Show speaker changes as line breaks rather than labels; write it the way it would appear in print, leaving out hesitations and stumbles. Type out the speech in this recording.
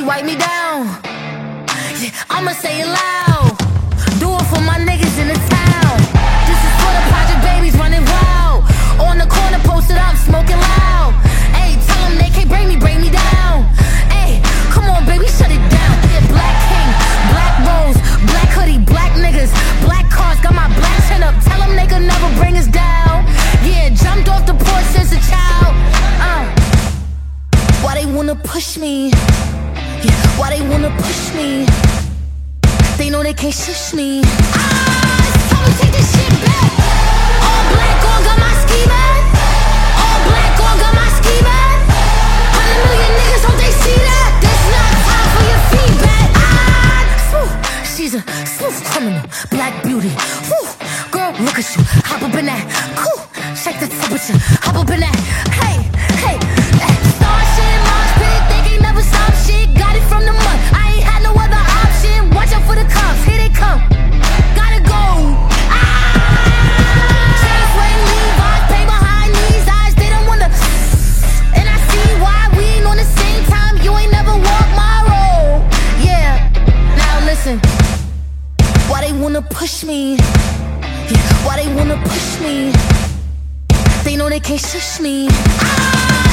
wipe me down. Yeah, I'ma say it loud. Do it for my niggas in the town. This is for the project babies running wild. On the corner posted up, smoking loud. Ayy, tell them they can't bring me down. Ayy, come on baby, shut it down. Yeah, black king, black rose, black hoodie, black niggas, black cars, got my black chin up. Tell them they could never bring us down. Yeah, jumped off the porch since a child. Why they wanna push me? Yeah, why they wanna push me? They know they can't shush me. It's time to take this shit back. All black on, got my ski bag. All black on, got my ski bag. 100 million niggas, hope they see that. This not time for your feedback. She's a smooth criminal, black beauty. Woo, girl, look at you, hop up in that. Cool, shake the temperature, hop up in that. Hey, hey, hey. Star shit, mosh pit, they can't never stop shit. Got it from the mud, I ain't had no other option. Watch out for the cops, here they come. Gotta go. Chain swing, Levi's, pay behind these eyes. They don't wanna. And I see why we ain't on the same time. You ain't never walked my road. Yeah. Now listen. Why they wanna push me? Yeah. Why they wanna push me? They know they can't shush me.